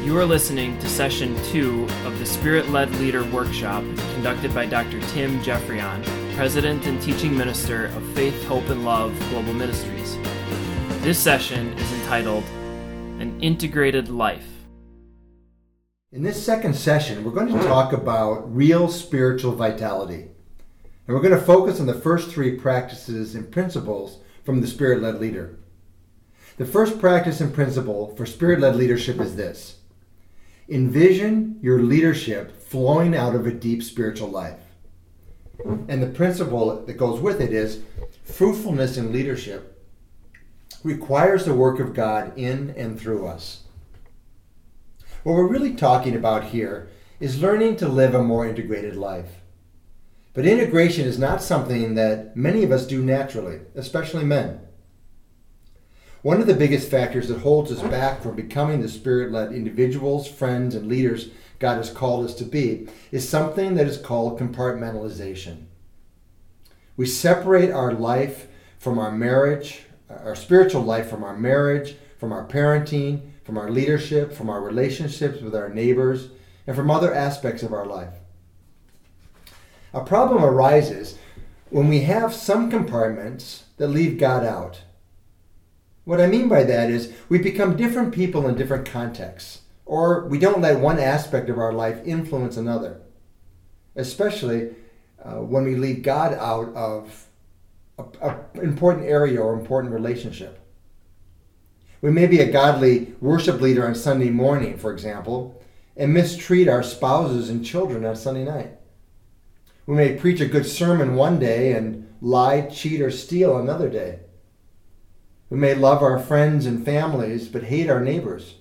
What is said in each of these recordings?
You are listening to Session 2 of the Spirit-Led Leader Workshop conducted by Dr. Tim Jeffrion, President and Teaching Minister of Faith, Hope, and Love Global Ministries. This session is entitled, An Integrated Life. In this second session, we're going to talk about real spiritual vitality. And we're going to focus on the first three practices and principles from the Spirit-Led Leader. The first practice and principle for Spirit-Led leadership is this: envision your leadership flowing out of a deep spiritual life. And the principle that goes with it is fruitfulness in leadership requires the work of God in and through us. What we're really talking about here is learning to live a more integrated life. But integration is not something that many of us do naturally, especially men. One of the biggest factors that holds us back from becoming the Spirit-led individuals, friends, and leaders God has called us to be is something that is called compartmentalization. We separate our life from our marriage, our spiritual life from our marriage, from our parenting, from our leadership, from our relationships with our neighbors, and from other aspects of our life. A problem arises when we have some compartments that leave God out. What I mean by that is we become different people in different contexts, or we don't let one aspect of our life influence another, especially when we leave God out of an important area or important relationship. We may be a godly worship leader on Sunday morning, for example, and mistreat our spouses and children on Sunday night. We may preach a good sermon one day and lie, cheat, or steal another day. We may love our friends and families, but hate our neighbors.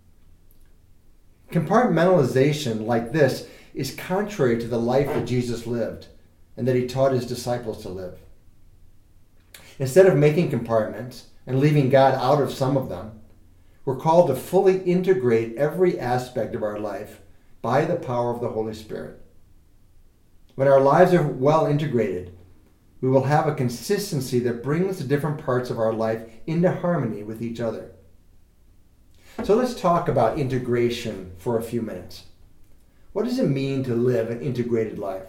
Compartmentalization like this is contrary to the life that Jesus lived and that he taught his disciples to live. Instead of making compartments and leaving God out of some of them, we're called to fully integrate every aspect of our life by the power of the Holy Spirit. When our lives are well integrated, we will have a consistency that brings the different parts of our life into harmony with each other. So let's talk about integration for a few minutes. What does it mean to live an integrated life?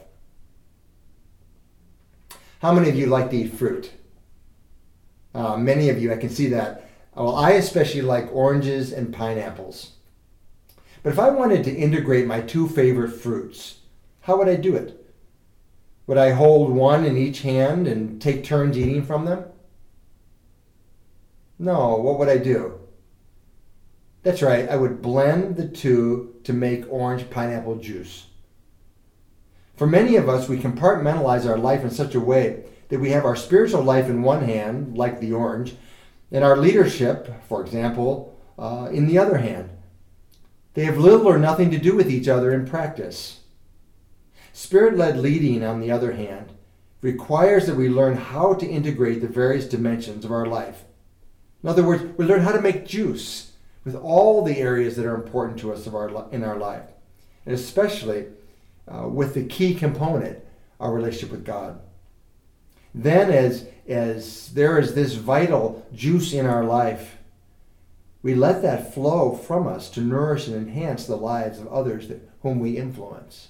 How many of you like to eat fruit? Many of you, I can see that. Well, I especially like oranges and pineapples. But if I wanted to integrate my two favorite fruits, how would I do it? Would I hold one in each hand and take turns eating from them? No, what would I do? That's right, I would blend the two to make orange pineapple juice. For many of us, we compartmentalize our life in such a way that we have our spiritual life in one hand, like the orange, and our leadership, for example, in the other hand. They have little or nothing to do with each other in practice. Spirit-led leading, on the other hand, requires that we learn how to integrate the various dimensions of our life. In other words, we learn how to make juice with all the areas that are important to us in our life, and especially with the key component, our relationship with God. Then as there is this vital juice in our life, we let that flow from us to nourish and enhance the lives of others whom we influence.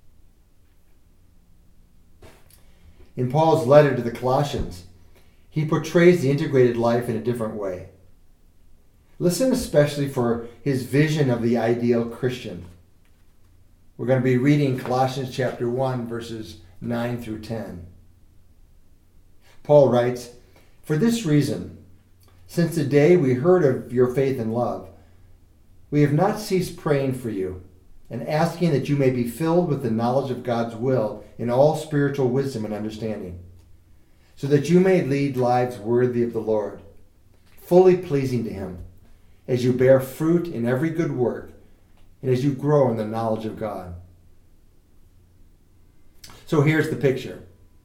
In Paul's letter to the Colossians, he portrays the integrated life in a different way. Listen especially for his vision of the ideal Christian. We're going to be reading Colossians chapter 1, verses 9 through 10. Paul writes, "For this reason, since the day we heard of your faith and love, we have not ceased praying for you and asking that you may be filled with the knowledge of God's will in all spiritual wisdom and understanding, so that you may lead lives worthy of the Lord, fully pleasing to him, as you bear fruit in every good work and as you grow in the knowledge of God." So here's the picture.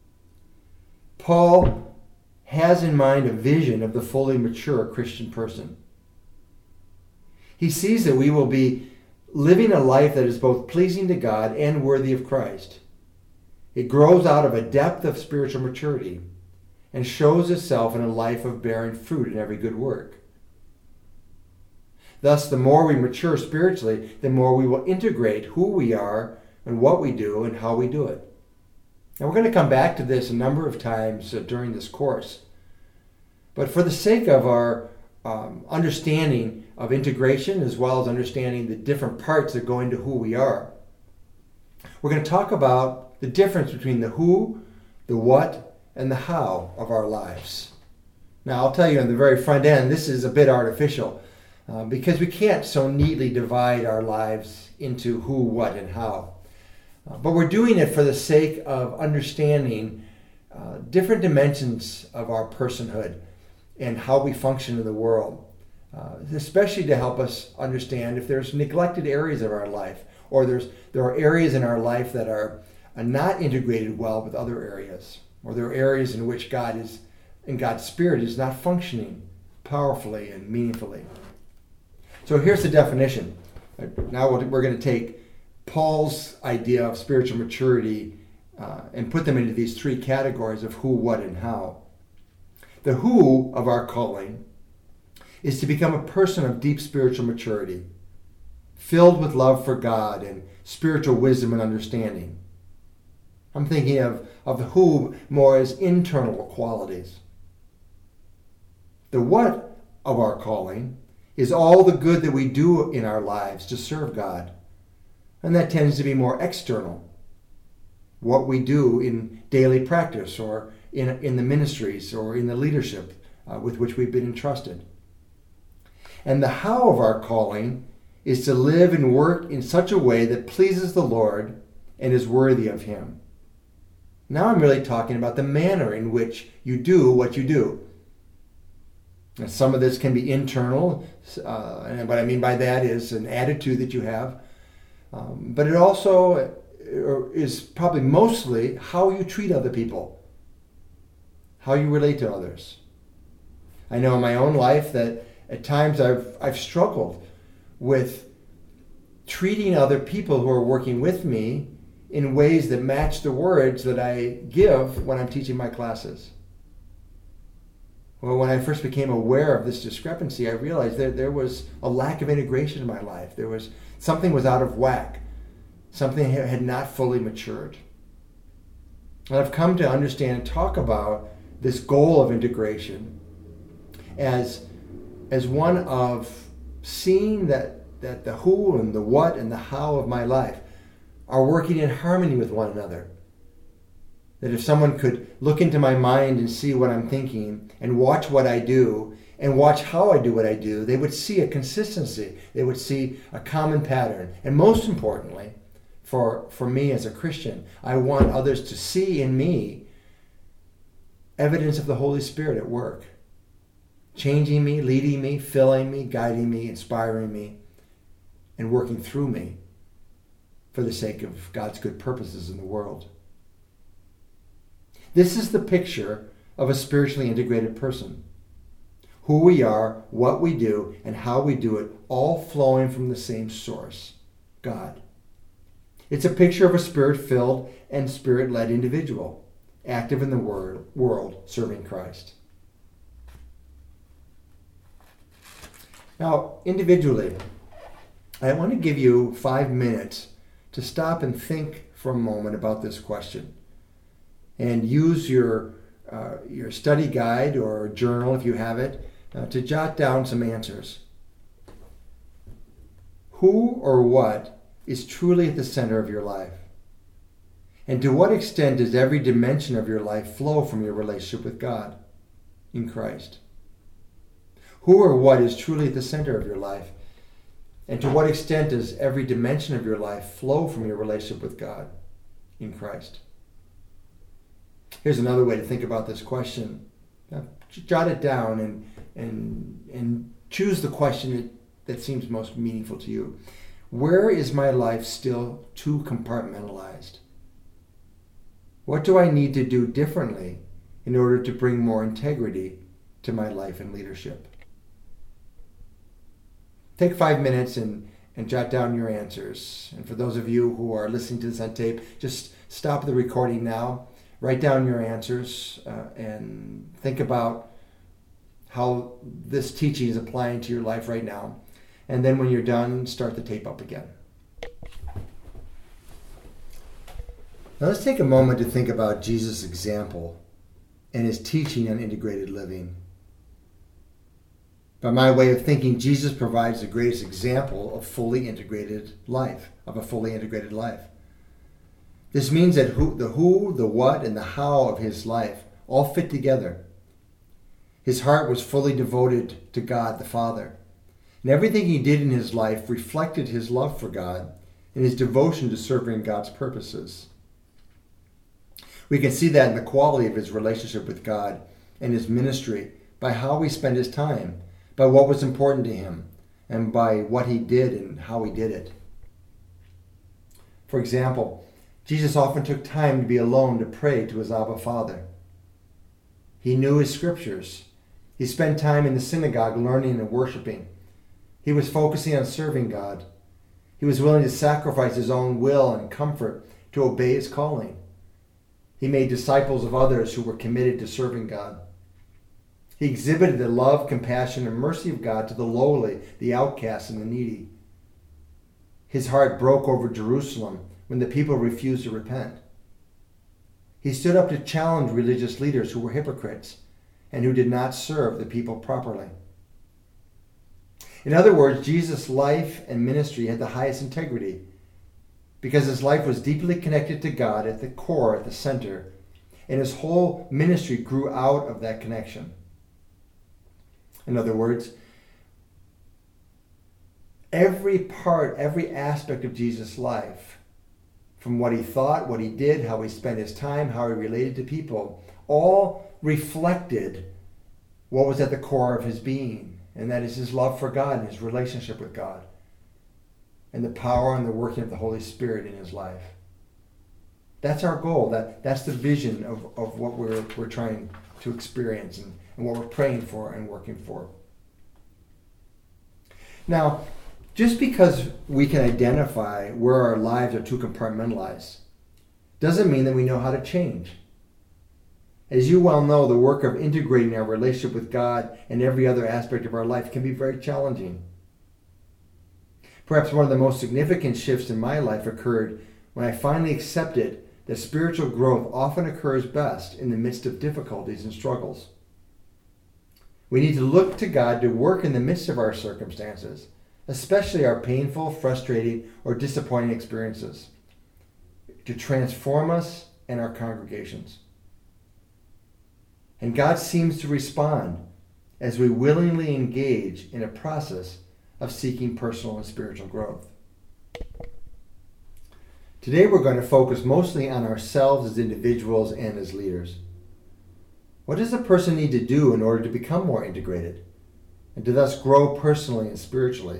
Paul has in mind a vision of the fully mature Christian person. He sees that we will be living a life that is both pleasing to God and worthy of Christ. It grows out of a depth of spiritual maturity and shows itself in a life of bearing fruit in every good work. Thus, the more we mature spiritually, the more we will integrate who we are and what we do and how we do it. And we're going to come back to this a number of times during this course. But for the sake of our understanding of integration, as well as understanding the different parts that go into who we are, we're going to talk about the difference between the who, the what, and the how of our lives. Now, I'll tell you on the very front end, this is a bit artificial because we can't so neatly divide our lives into who, what, and how. But we're doing it for the sake of understanding different dimensions of our personhood and how we function in the world, especially to help us understand if there's neglected areas of our life, or there are areas in our life that are not integrated well with other areas, or there are areas in which God's Spirit is not functioning powerfully and meaningfully. So here's the definition. Now we're going to take Paul's idea of spiritual maturity and put them into these three categories of who, what, and how. The who of our calling is to become a person of deep spiritual maturity, filled with love for God and spiritual wisdom and understanding. I'm thinking of the who more as internal qualities. The what of our calling is all the good that we do in our lives to serve God. And that tends to be more external. What we do in daily practice or in the ministries or in the leadership with which we've been entrusted. And the how of our calling is to live and work in such a way that pleases the Lord and is worthy of Him. Now I'm really talking about the manner in which you do what you do. And some of this can be internal, and what I mean by that is an attitude that you have. But it also is probably mostly how you treat other people, how you relate to others. I know in my own life that at times I've struggled with treating other people who are working with me in ways that match the words that I give when I'm teaching my classes. Well, when I first became aware of this discrepancy, I realized that there was a lack of integration in my life. Something was out of whack. Something had not fully matured. And I've come to understand and talk about this goal of integration as one of seeing that the who and the what and the how of my life are working in harmony with one another. That if someone could look into my mind and see what I'm thinking and watch what I do and watch how I do what I do, they would see a consistency. They would see a common pattern. And most importantly, for me as a Christian, I want others to see in me evidence of the Holy Spirit at work, changing me, leading me, filling me, guiding me, inspiring me, and working through me for the sake of God's good purposes in the world. This is the picture of a spiritually integrated person. Who we are, what we do, and how we do it, all flowing from the same source, God. It's a picture of a spirit-filled and spirit-led individual, active in the world, serving Christ. Now, individually, I want to give you 5 minutes to stop and think for a moment about this question. And use your study guide or journal, if you have it, to jot down some answers. Who or what is truly at the center of your life? And to what extent does every dimension of your life flow from your relationship with God in Christ? Who or what is truly at the center of your life? And to what extent does every dimension of your life flow from your relationship with God in Christ? Here's another way to think about this question. Jot it down and choose the question that seems most meaningful to you. Where is my life still too compartmentalized? What do I need to do differently in order to bring more integrity to my life and leadership? Take 5 minutes and jot down your answers. And for those of you who are listening to this on tape, just stop the recording now. Write down your answers and think about how this teaching is applying to your life right now. And then when you're done, start the tape up again. Now let's take a moment to think about Jesus' example and his teaching on integrated living. By my way of thinking, Jesus provides the greatest example of fully integrated life, of a fully integrated life. This means that the who, the what, and the how of his life all fit together. His heart was fully devoted to God the Father, and everything he did in his life reflected his love for God and his devotion to serving God's purposes. We can see that in the quality of his relationship with God and his ministry by how he spent his time, by what was important to him, and by what he did and how he did it. For example, Jesus often took time to be alone to pray to his Abba Father. He knew his scriptures. He spent time in the synagogue learning and worshiping. He was focusing on serving God. He was willing to sacrifice his own will and comfort to obey his calling. He made disciples of others who were committed to serving God. He exhibited the love, compassion, and mercy of God to the lowly, the outcast, and the needy. His heart broke over Jerusalem when the people refused to repent. He stood up to challenge religious leaders who were hypocrites and who did not serve the people properly. In other words, Jesus' life and ministry had the highest integrity because his life was deeply connected to God at the core, at the center, and his whole ministry grew out of that connection. In other words, every part, every aspect of Jesus' life, from what he thought, what he did, how he spent his time, how he related to people, all reflected what was at the core of his being, and that is his love for God and his relationship with God, and the power and the working of the Holy Spirit in his life. That's our goal. That's the vision of what we're trying to experience and what we're praying for and working for. Now, just because we can identify where our lives are too compartmentalized doesn't mean that we know how to change. As you well know, the work of integrating our relationship with God and every other aspect of our life can be very challenging. Perhaps one of the most significant shifts in my life occurred when I finally accepted that spiritual growth often occurs best in the midst of difficulties and struggles. We need to look to God to work in the midst of our circumstances, especially our painful, frustrating, or disappointing experiences, to transform us and our congregations. And God seems to respond as we willingly engage in a process of seeking personal and spiritual growth. Today we're going to focus mostly on ourselves as individuals and as leaders. What does a person need to do in order to become more integrated and to thus grow personally and spiritually?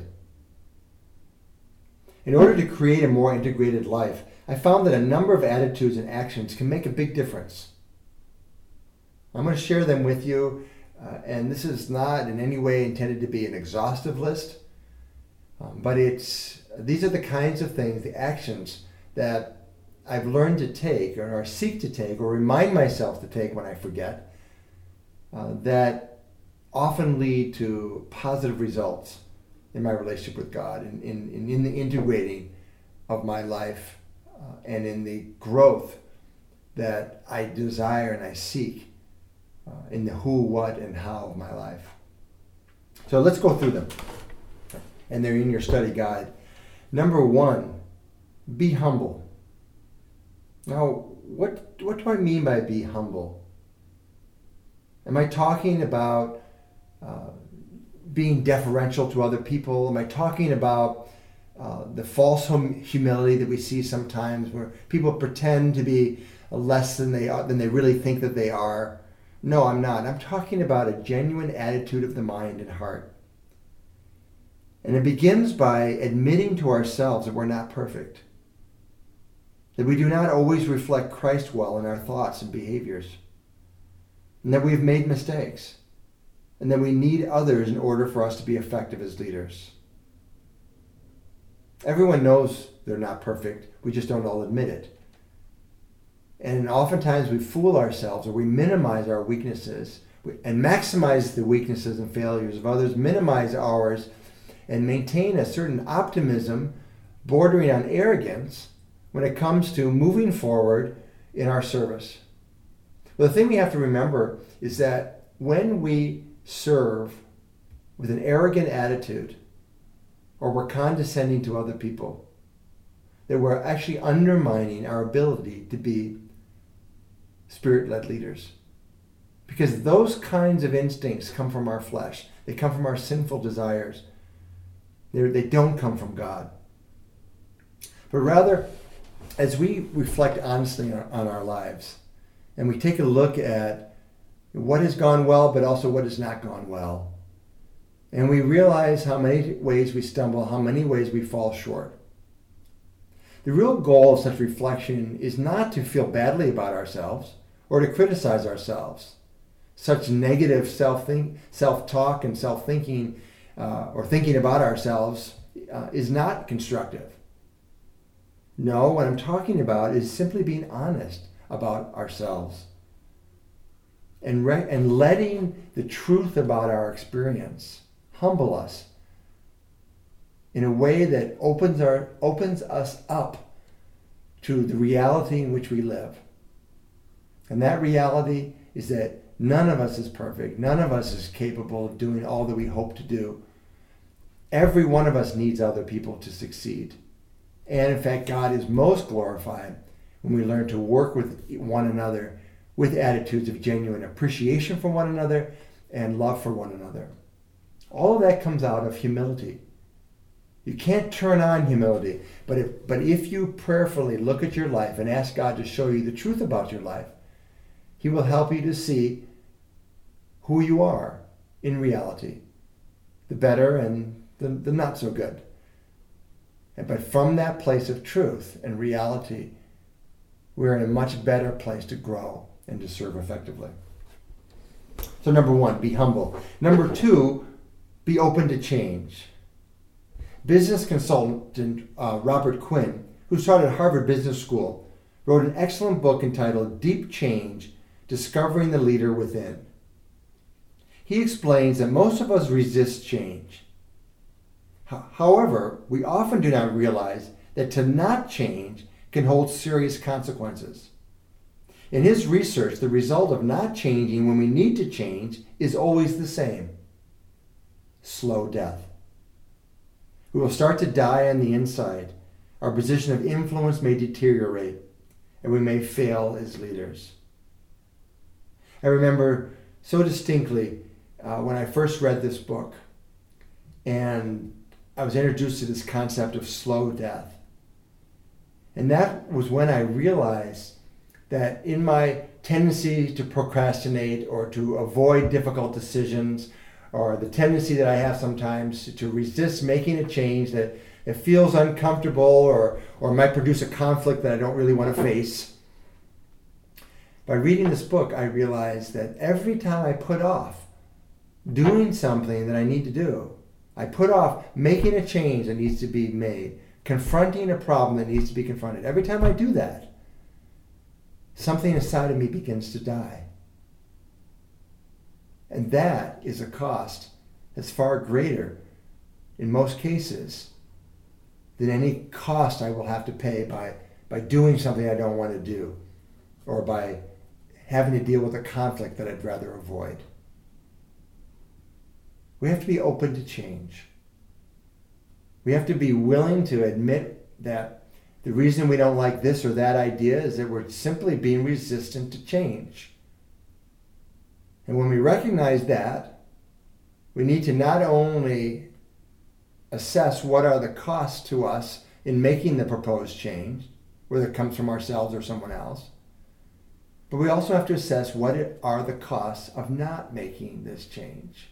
In order to create a more integrated life, I found that a number of attitudes and actions can make a big difference. I'm going to share them with you, and this is not in any way intended to be an exhaustive list, but these are the kinds of things, the actions that I've learned to take or seek to take or remind myself to take when I forget, that often lead to positive results in my relationship with God, in the integrating of my life, and in the growth that I desire and I seek in the who, what, and how of my life. So let's go through them. And they're in your study guide. Number 1, be humble. Now, what do I mean by be humble? Am I talking about being deferential to other people? Am I talking about the false humility that we see sometimes, where people pretend to be less than they are, than they really think that they are? No, I'm not. I'm talking about a genuine attitude of the mind and heart. And it begins by admitting to ourselves that we're not perfect, that we do not always reflect Christ well in our thoughts and behaviors, and that we've made mistakes, and that we need others in order for us to be effective as leaders. Everyone knows they're not perfect. We just don't all admit it. And oftentimes we fool ourselves, or we minimize our weaknesses and maximize the weaknesses and failures of others, minimize ours, and maintain a certain optimism bordering on arrogance when it comes to moving forward in our service. Well, the thing we have to remember is that when we serve with an arrogant attitude, or we're condescending to other people, that we're actually undermining our ability to be Spirit-led leaders. Because those kinds of instincts come from our flesh. They come from our sinful desires. They don't come from God. But rather, as we reflect honestly on our lives, and we take a look at what has gone well, but also what has not gone well, and we realize how many ways we stumble, how many ways we fall short. The real goal of such reflection is not to feel badly about ourselves or to criticize ourselves. Such negative self-talk and self-thinking or thinking about ourselves is not constructive. No, what I'm talking about is simply being honest about ourselves and letting the truth about our experience humble us in a way that opens us up to the reality in which we live. And that reality is that none of us is perfect. None of us is capable of doing all that we hope to do. Every one of us needs other people to succeed. And in fact, God is most glorified when we learn to work with one another with attitudes of genuine appreciation for one another and love for one another. All of that comes out of humility. You can't turn on humility, but if you prayerfully look at your life and ask God to show you the truth about your life, He will help you to see who you are in reality, the better and the not so good. But from that place of truth and reality, we're in a much better place to grow and to serve effectively. So number one, be humble. Number two, be open to change. Business consultant Robert Quinn, who taught at Harvard Business School, wrote an excellent book entitled Deep Change, Discovering the Leader Within. He explains that most of us resist change. However, we often do not realize that to not change can hold serious consequences. In his research, the result of not changing when we need to change is always the same: slow death. We will start to die on the inside. Our position of influence may deteriorate, and we may fail as leaders. I remember so distinctly when I first read this book, and I was introduced to this concept of slow death. And that was when I realized that in my tendency to procrastinate or to avoid difficult decisions, or the tendency that I have sometimes to resist making a change that it feels uncomfortable or might produce a conflict that I don't really want to face. By reading this book, I realized that every time I put off doing something that I need to do, I put off making a change that needs to be made, confronting a problem that needs to be confronted. Every time I do that, something inside of me begins to die. And that is a cost that's far greater, in most cases, than any cost I will have to pay by doing something I don't want to do, or by having to deal with a conflict that I'd rather avoid. We have to be open to change. We have to be willing to admit that the reason we don't like this or that idea is that we're simply being resistant to change. And when we recognize that, we need to not only assess what are the costs to us in making the proposed change, whether it comes from ourselves or someone else, but we also have to assess what are the costs of not making this change.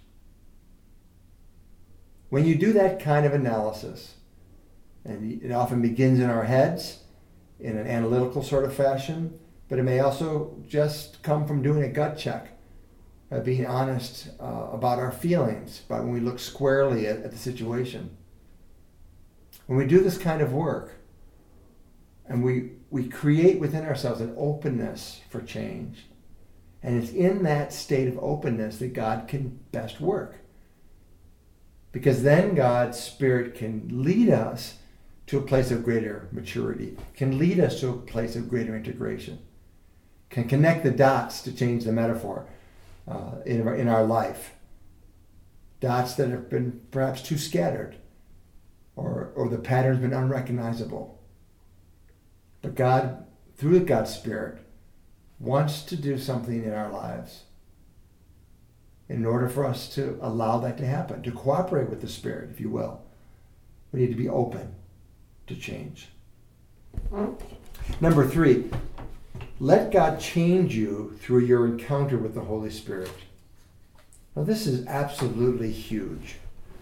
When you do that kind of analysis, and it often begins in our heads in an analytical sort of fashion, but it may also just come from doing a gut check, being honest about our feelings, about when we look squarely at the situation. When we do this kind of work, and we create within ourselves an openness for change, and it's in that state of openness that God can best work. Because then God's Spirit can lead us to a place of greater maturity, can lead us to a place of greater integration, can connect the dots, to change the metaphor, in our life. Dots that have been perhaps too scattered, or the pattern's been unrecognizable. But God, through God's Spirit, wants to do something in our lives. In order for us to allow that to happen, to cooperate with the Spirit, if you will, we need to be open to change. Number 3, let God change you through your encounter with the Holy Spirit. Now, this is absolutely huge.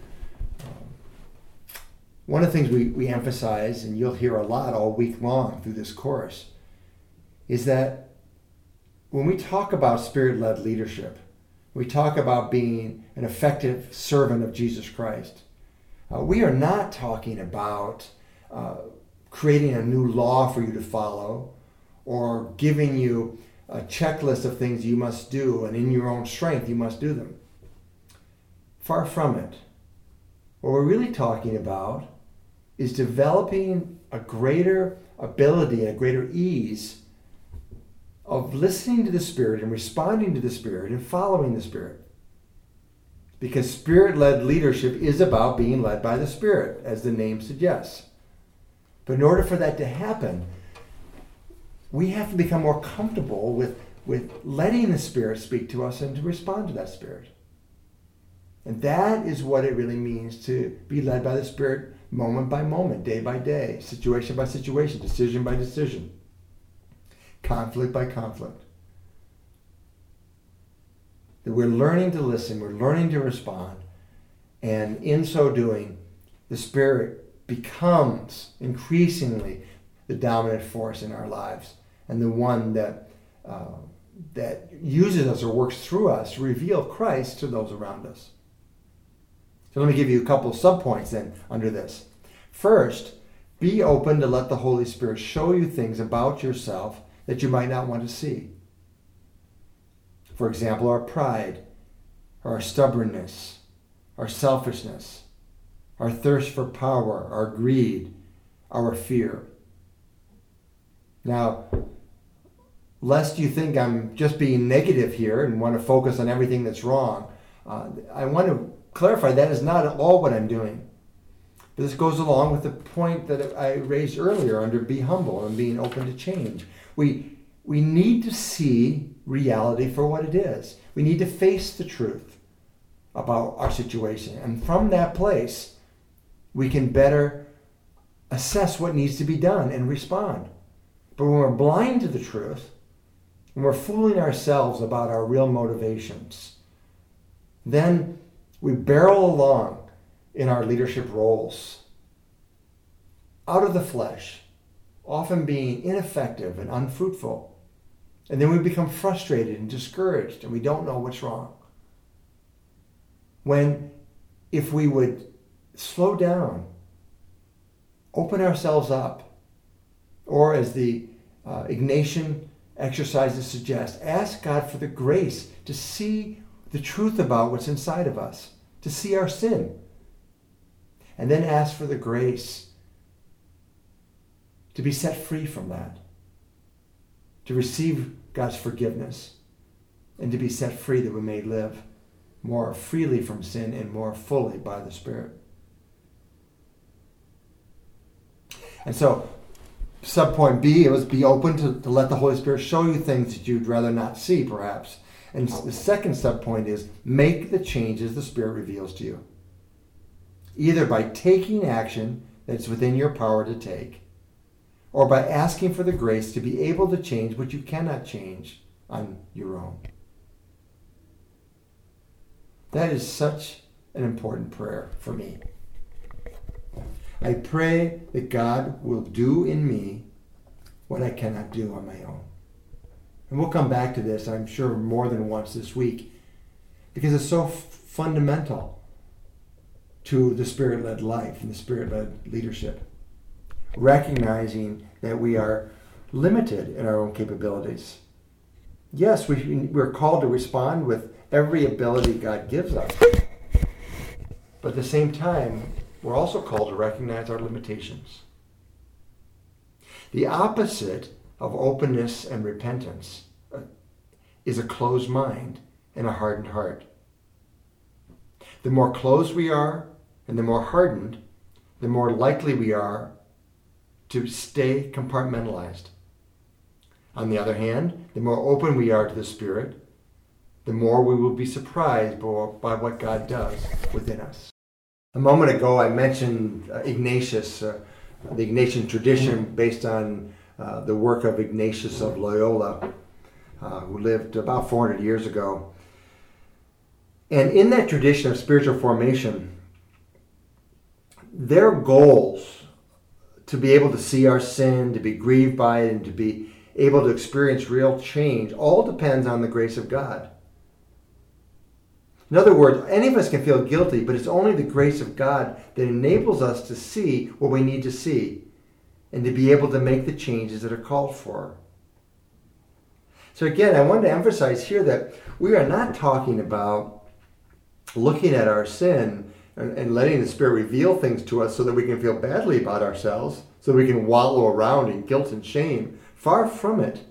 One of the things we emphasize, and you'll hear a lot all week long through this course, is that when we talk about Spirit-led leadership, we talk about being an effective servant of Jesus Christ. We are not talking about creating a new law for you to follow, or giving you a checklist of things you must do, and in your own strength you must do them. Far from it. What we're really talking about is developing a greater ability, a greater ease of listening to the Spirit and responding to the Spirit and following the Spirit. Because Spirit-led leadership is about being led by the Spirit, as the name suggests. But in order for that to happen, we have to become more comfortable with letting the Spirit speak to us and to respond to that Spirit. And that is what it really means to be led by the Spirit moment by moment, day by day, situation by situation, decision by decision, conflict by conflict. That we're learning to listen, we're learning to respond, and in so doing, the Spirit becomes increasingly the dominant force in our lives, and the one that uses us or works through us to reveal Christ to those around us. So let me give you a couple of subpoints then under this. First, be open to let the Holy Spirit show you things about yourself that you might not want to see. For example, our pride, or our stubbornness, our selfishness, our thirst for power, our greed, our fear. Now, lest you think I'm just being negative here and want to focus on everything that's wrong, I want to clarify that is not at all what I'm doing. But this goes along with the point that I raised earlier under be humble and being open to change. We need to see reality for what it is. We need to face the truth about our situation. And from that place, we can better assess what needs to be done and respond. But when we're blind to the truth, and we're fooling ourselves about our real motivations, then we barrel along in our leadership roles, out of the flesh, often being ineffective and unfruitful. And then we become frustrated and discouraged, and we don't know what's wrong. When, if we would slow down, open ourselves up, or as the Ignatian exercises suggest, ask God for the grace to see the truth about what's inside of us, to see our sin, and then ask for the grace to be set free from that, to receive God's forgiveness, and to be set free that we may live more freely from sin and more fully by the Spirit. And so, subpoint B, it was be open to let the Holy Spirit show you things that you'd rather not see, perhaps. And the second subpoint is make the changes the Spirit reveals to you. Either by taking action that's within your power to take, or by asking for the grace to be able to change what you cannot change on your own. That is such an important prayer for me. I pray that God will do in me what I cannot do on my own. And we'll come back to this, I'm sure, more than once this week, because it's so fundamental to the Spirit-led life and the Spirit-led leadership. Recognizing that we are limited in our own capabilities. Yes, we're called to respond with every ability God gives us. But at the same time, we're also called to recognize our limitations. The opposite of openness and repentance is a closed mind and a hardened heart. The more closed we are and the more hardened, the more likely we are to stay compartmentalized. On the other hand, the more open we are to the Spirit, the more we will be surprised by what God does within us. A moment ago I mentioned Ignatius, the Ignatian tradition based on the work of Ignatius of Loyola, who lived about 400 years ago. And in that tradition of spiritual formation, their goals to be able to see our sin, to be grieved by it, and to be able to experience real change all depends on the grace of God. In other words, any of us can feel guilty, but it's only the grace of God that enables us to see what we need to see and to be able to make the changes that are called for. So again, I wanted to emphasize here that we are not talking about looking at our sin and letting the Spirit reveal things to us so that we can feel badly about ourselves, so we can wallow around in guilt and shame. Far from it.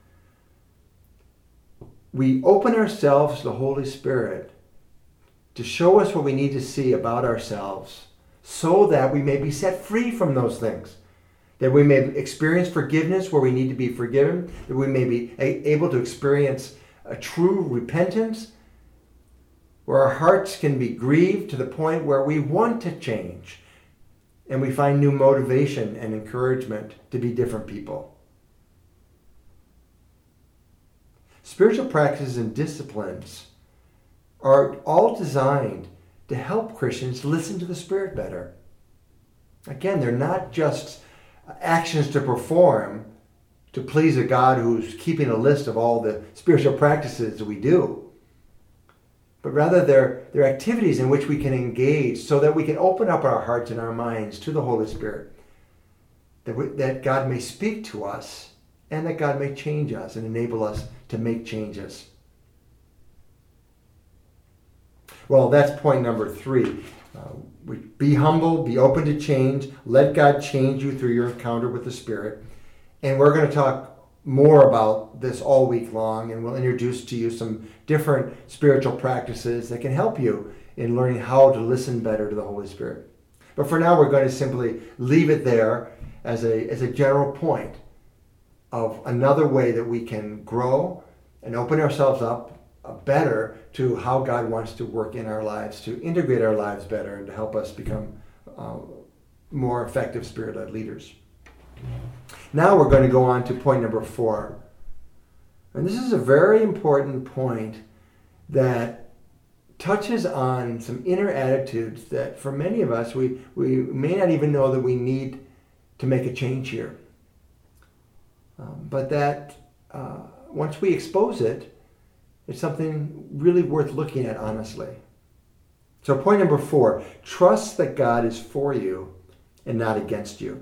We open ourselves to the Holy Spirit to show us what we need to see about ourselves so that we may be set free from those things, that we may experience forgiveness where we need to be forgiven, that we may be able to experience a true repentance, where our hearts can be grieved to the point where we want to change and we find new motivation and encouragement to be different people. Spiritual practices and disciplines are all designed to help Christians listen to the Spirit better. Again, they're not just actions to perform to please a God who's keeping a list of all the spiritual practices we do, but rather they're activities in which we can engage so that we can open up our hearts and our minds to the Holy Spirit, that God may speak to us and that God may change us and enable us to make changes. Well, that's point number 3. Be humble, be open to change, let God change you through your encounter with the Spirit. And we're going to talk more about this all week long, and we'll introduce to you some different spiritual practices that can help you in learning how to listen better to the Holy Spirit. But for now, we're going to simply leave it there as a general point of another way that we can grow and open ourselves up better to how God wants to work in our lives, to integrate our lives better, and to help us become more effective Spirit-led leaders. Now we're going to go on to point number 4. And this is a very important point that touches on some inner attitudes that for many of us, we may not even know that we need to make a change here. But that once we expose it, it's something really worth looking at honestly. So point number 4, trust that God is for you and not against you.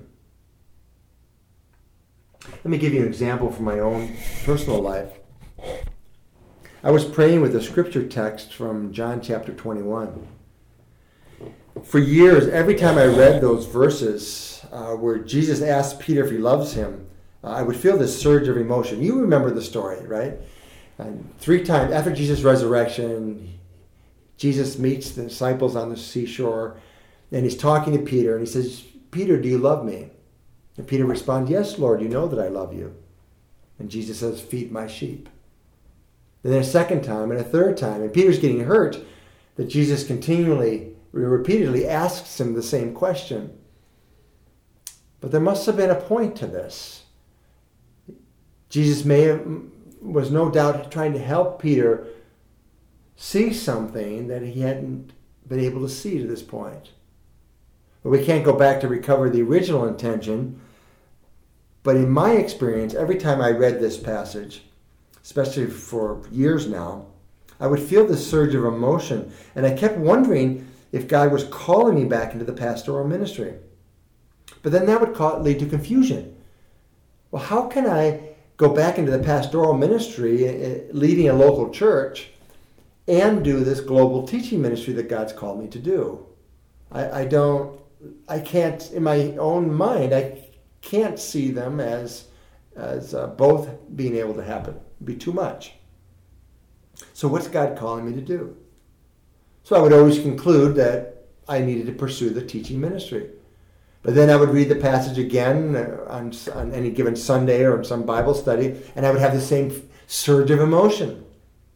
Let me give you an example from my own personal life. I was praying with a scripture text from John chapter 21. For years, every time I read those verses where Jesus asked Peter if he loves him, I would feel this surge of emotion. You remember the story, right? And 3 times after Jesus' resurrection, Jesus meets the disciples on the seashore, and he's talking to Peter, and he says, Peter, do you love me? And Peter responds, yes, Lord, you know that I love you. And Jesus says, feed my sheep. And then a second time and a third time, and Peter's getting hurt that Jesus repeatedly asks him the same question. But there must have been a point to this. Jesus was no doubt trying to help Peter see something that he hadn't been able to see to this point. But we can't go back to recover the original intention. But in my experience, every time I read this passage, especially for years now, I would feel this surge of emotion. And I kept wondering if God was calling me back into the pastoral ministry. But then that would lead to confusion. Well, how can I go back into the pastoral ministry, leading a local church, and do this global teaching ministry that God's called me to do? I can't, in my own mind, I can't see them as both being able to happen. It'd be too much. So what's God calling me to do? So I would always conclude that I needed to pursue the teaching ministry. But then I would read the passage again on any given Sunday or in some Bible study, and I would have the same surge of emotion.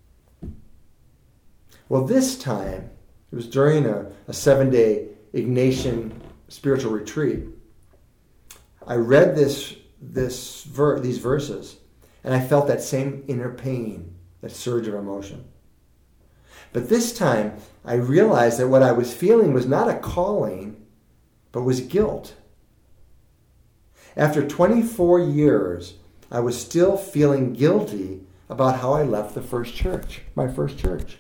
Well, this time, it was during a 7-day Ignatian spiritual retreat. I read these verses, and I felt that same inner pain, that surge of emotion. But this time, I realized that what I was feeling was not a calling, but was guilt. After 24 years, I was still feeling guilty about how I left my first church.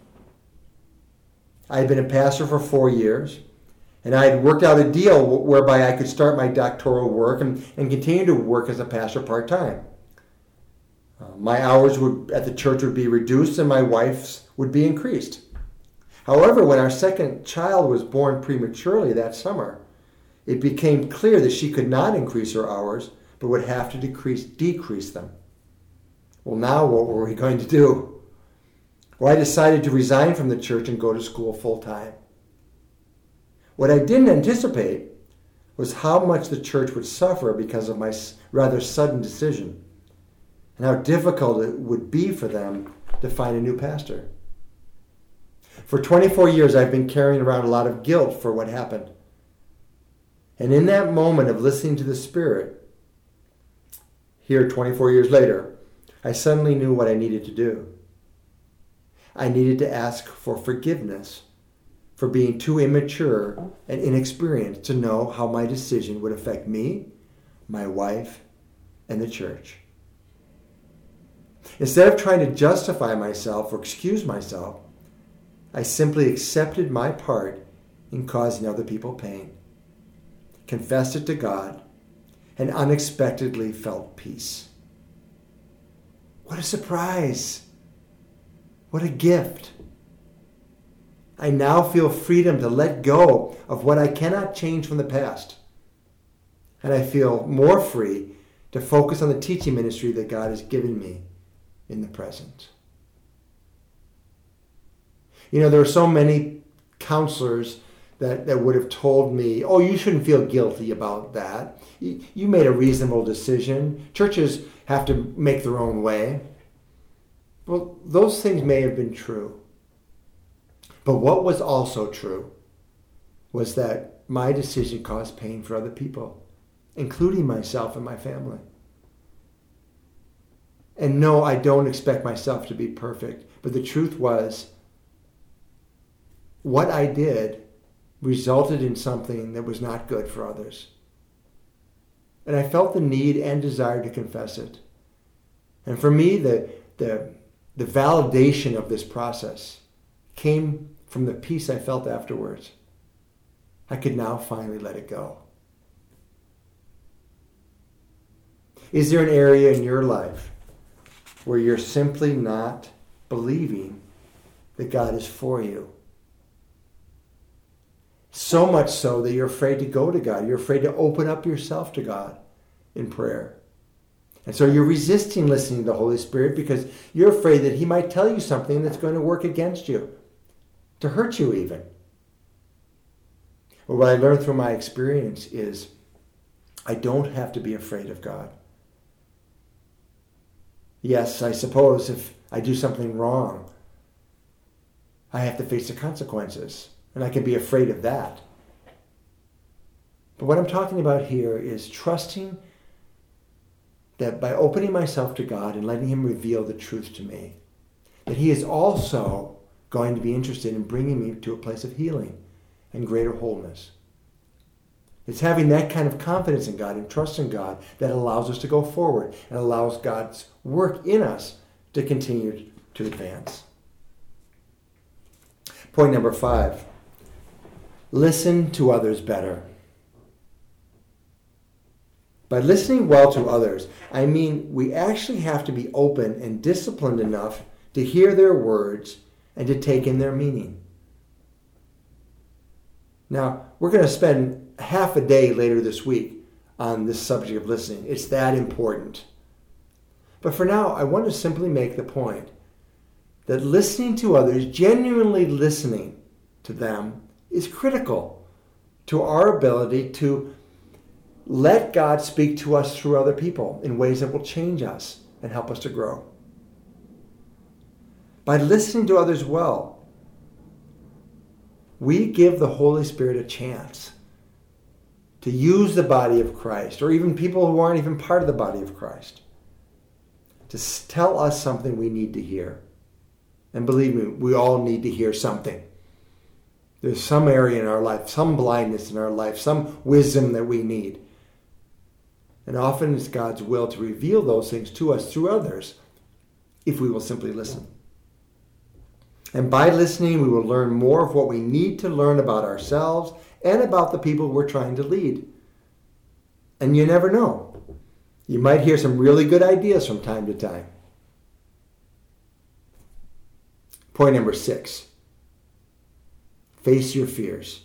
I had been a pastor for 4 years, and I had worked out a deal whereby I could start my doctoral work and continue to work as a pastor part-time. My hours at the church would be reduced and my wife's would be increased. However, when our second child was born prematurely that summer, it became clear that she could not increase her hours, but would have to decrease them. Well, now what were we going to do? Well, I decided to resign from the church and go to school full-time. What I didn't anticipate was how much the church would suffer because of my rather sudden decision, and how difficult it would be for them to find a new pastor. For 24 years, I've been carrying around a lot of guilt for what happened. And in that moment of listening to the Spirit, here 24 years later, I suddenly knew what I needed to do. I needed to ask for forgiveness for being too immature and inexperienced to know how my decision would affect me, my wife, and the church. Instead of trying to justify myself or excuse myself, I simply accepted my part in causing other people pain, confessed it to God, and unexpectedly felt peace. What a surprise! What a gift! I now feel freedom to let go of what I cannot change from the past. And I feel more free to focus on the teaching ministry that God has given me in the present. You know, there are so many counselors that would have told me, oh, you shouldn't feel guilty about that. You made a reasonable decision. Churches have to make their own way. Well, those things may have been true. But what was also true was that my decision caused pain for other people, including myself and my family. And no, I don't expect myself to be perfect. But the truth was, what I did resulted in something that was not good for others. And I felt the need and desire to confess it. And for me, the validation of this process came from the peace I felt afterwards. I could now finally let it go. Is there an area in your life where you're simply not believing that God is for you? So much so that you're afraid to go to God. You're afraid to open up yourself to God in prayer. And so you're resisting listening to the Holy Spirit because you're afraid that He might tell you something that's going to work against you, to hurt you even. Well, what I learned through my experience is I don't have to be afraid of God. Yes, I suppose if I do something wrong, I have to face the consequences, and I can be afraid of that. But what I'm talking about here is trusting that by opening myself to God and letting Him reveal the truth to me, that He is also going to be interested in bringing me to a place of healing and greater wholeness. It's having that kind of confidence in God and trust in God that allows us to go forward and allows God's work in us to continue to advance. Point number 5. Listen to others better. By listening well to others, I mean we actually have to be open and disciplined enough to hear their words and to take in their meaning. Now, we're going to spend half a day later this week on this subject of listening. It's that important. But for now, I want to simply make the point that listening to others, genuinely listening to them, is critical to our ability to let God speak to us through other people in ways that will change us and help us to grow. By listening to others well, we give the Holy Spirit a chance to use the body of Christ, or even people who aren't even part of the body of Christ, to tell us something we need to hear. And believe me, we all need to hear something. There's some area in our life, some blindness in our life, some wisdom that we need. And often it's God's will to reveal those things to us through others if we will simply listen. And by listening, we will learn more of what we need to learn about ourselves and about the people we're trying to lead. And you never know. You might hear some really good ideas from time to time. Point number 6. Face your fears.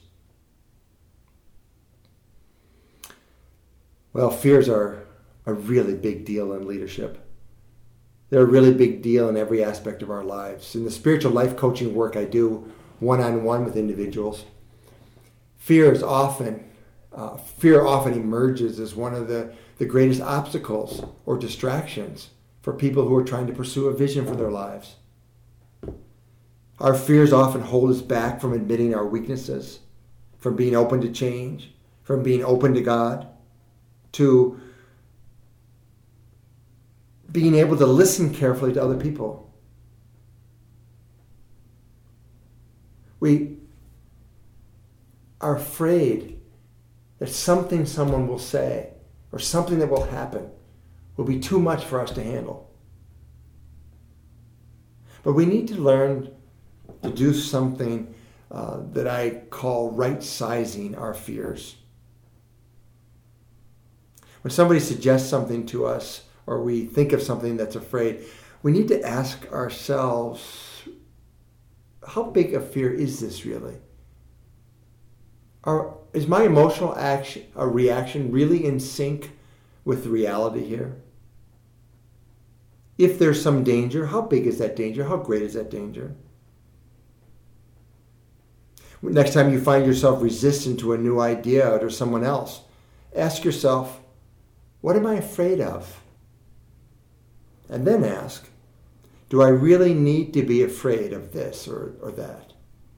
Well, fears are a really big deal in leadership. They're a really big deal in every aspect of our lives. In the spiritual life coaching work I do one-on-one with individuals, fear often emerges as one of the greatest obstacles or distractions for people who are trying to pursue a vision for their lives. Our fears often hold us back from admitting our weaknesses, from being open to change, from being open to God, to being able to listen carefully to other people. We are afraid that something someone will say or something that will happen will be too much for us to handle. But we need to learn to do something that I call right-sizing our fears. When somebody suggests something to us or we think of something that's afraid, we need to ask ourselves, how big a fear is this really? Is my emotional reaction really in sync with the reality here? If there's some danger, how big is that danger? How great is that danger? Next time you find yourself resistant to a new idea or someone else, ask yourself, what am I afraid of? And then ask, do I really need to be afraid of this or that?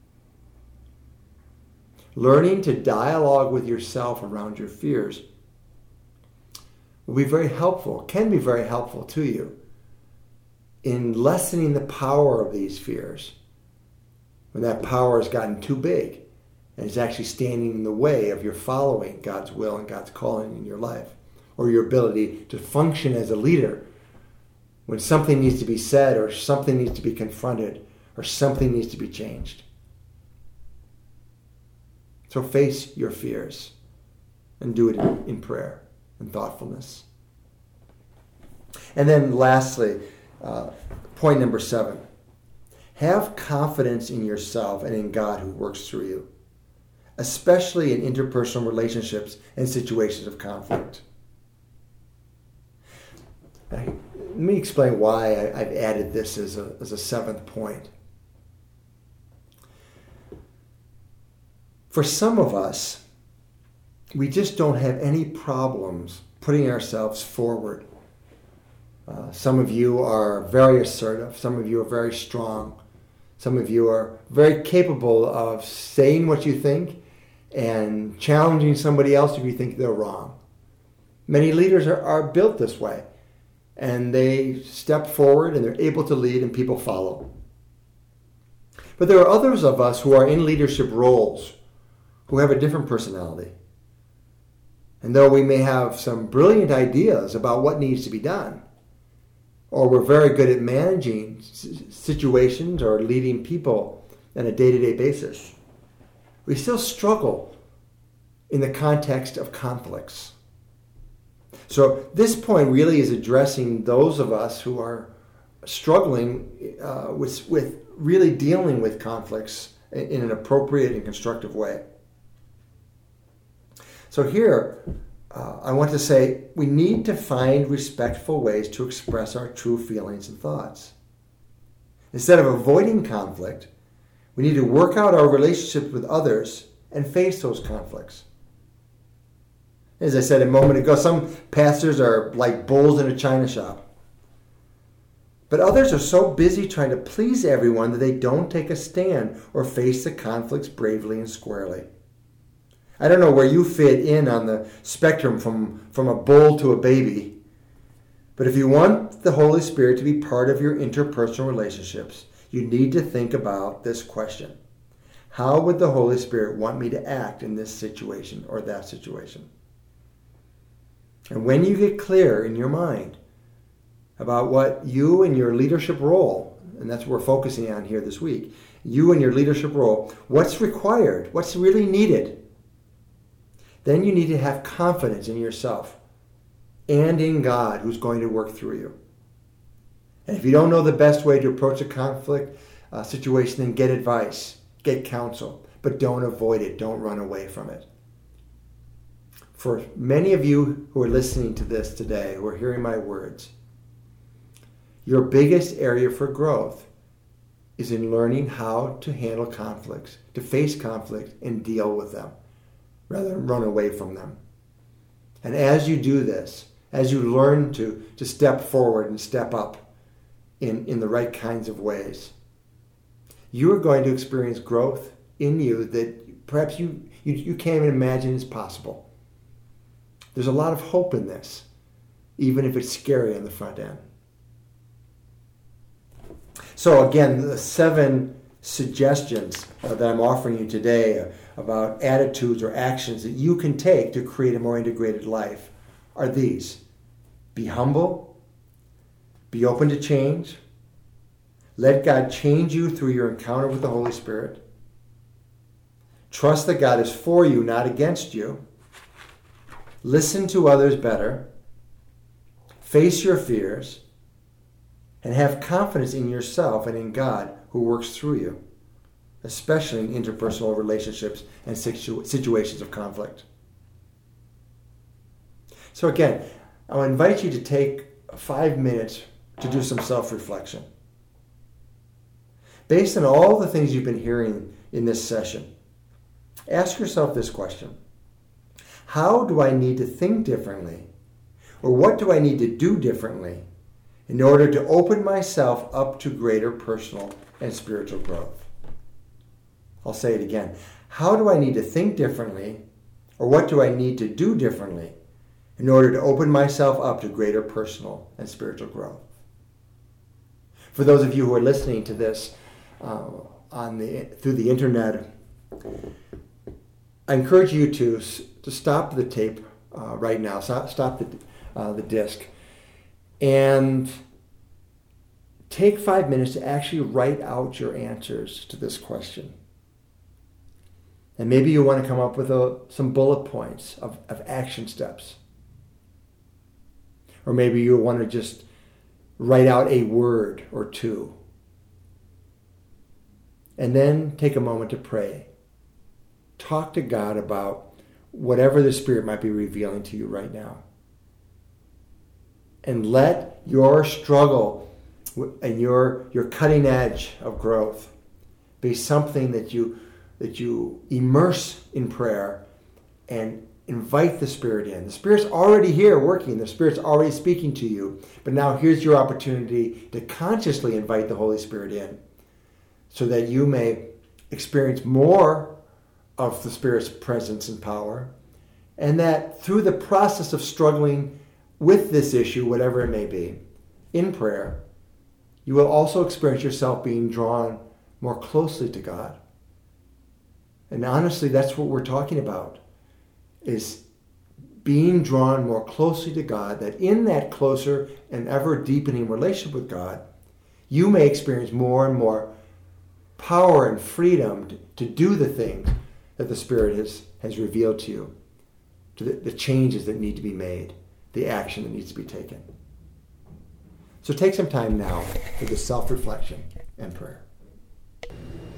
Learning to dialogue with yourself around your fears will be very helpful, can be very helpful to you in lessening the power of these fears when that power has gotten too big and is actually standing in the way of your following God's will and God's calling in your life, or your ability to function as a leader when something needs to be said or something needs to be confronted or something needs to be changed. So face your fears and do it in prayer and thoughtfulness. And then lastly, point number 7. Have confidence in yourself and in God who works through you, especially in interpersonal relationships and situations of conflict. Let me explain why I've added this as a 7th point. For some of us, we just don't have any problems putting ourselves forward. Some of you are very assertive. Some of you are very strong. Some of you are very capable of saying what you think and challenging somebody else if you think they're wrong. Many leaders are built this way, and they step forward and they're able to lead and people follow. But there are others of us who are in leadership roles who have a different personality. And though we may have some brilliant ideas about what needs to be done, or we're very good at managing situations or leading people on a day-to-day basis, we still struggle in the context of conflicts. So this point really is addressing those of us who are struggling with really dealing with conflicts in an appropriate and constructive way. So here, I want to say we need to find respectful ways to express our true feelings and thoughts. Instead of avoiding conflict, we need to work out our relationships with others and face those conflicts. As I said a moment ago, some pastors are like bulls in a china shop. But others are so busy trying to please everyone that they don't take a stand or face the conflicts bravely and squarely. I don't know where you fit in on the spectrum from a bull to a baby, but if you want the Holy Spirit to be part of your interpersonal relationships, you need to think about this question. How would the Holy Spirit want me to act in this situation or that situation? And when you get clear in your mind about what you and your leadership role, and that's what we're focusing on here this week, you and your leadership role, what's required, what's really needed, then you need to have confidence in yourself and in God who's going to work through you. And if you don't know the best way to approach a conflict situation, then get advice, get counsel, but don't avoid it, don't run away from it. For many of you who are listening to this today, who are hearing my words, your biggest area for growth is in learning how to handle conflicts, to face conflict and deal with them, rather than run away from them. And as you do this, as you learn to step forward and step up in the right kinds of ways, you are going to experience growth in you that perhaps you can't even imagine is possible. There's a lot of hope in this, even if it's scary on the front end. So again, the 7 suggestions that I'm offering you today about attitudes or actions that you can take to create a more integrated life are these. Be humble. Be open to change. Let God change you through your encounter with the Holy Spirit. Trust that God is for you, not against you. Listen to others better. Face your fears. And have confidence in yourself and in God who works through you, especially in interpersonal relationships and situations of conflict. So again, I'll invite you to take 5 minutes to do some self-reflection. Based on all the things you've been hearing in this session, ask yourself this question. How do I need to think differently? Or what do I need to do differently in order to open myself up to greater personal and spiritual growth? I'll say it again. How do I need to think differently, or what do I need to do differently in order to open myself up to greater personal and spiritual growth? For those of you who are listening to this through the internet, I encourage you to stop the tape right now. Stop the disc. And take 5 minutes to actually write out your answers to this question. And maybe you want to come up with some bullet points of action steps. Or maybe you want to just write out a word or two. And then take a moment to pray. Talk to God about whatever the Spirit might be revealing to you right now. And let your struggle and your cutting edge of growth be something that you immerse in prayer and invite the Spirit in. The Spirit's already here working. The Spirit's already speaking to you. But now here's your opportunity to consciously invite the Holy Spirit in so that you may experience more of the Spirit's presence and power, and that through the process of struggling with this issue, whatever it may be, in prayer, you will also experience yourself being drawn more closely to God. And honestly, that's what we're talking about, is being drawn more closely to God, that in that closer and ever deepening relationship with God, you may experience more and more power and freedom to do the things that the Spirit has revealed to you, to the changes that need to be made, the action that needs to be taken. So take some time now for this self-reflection and prayer.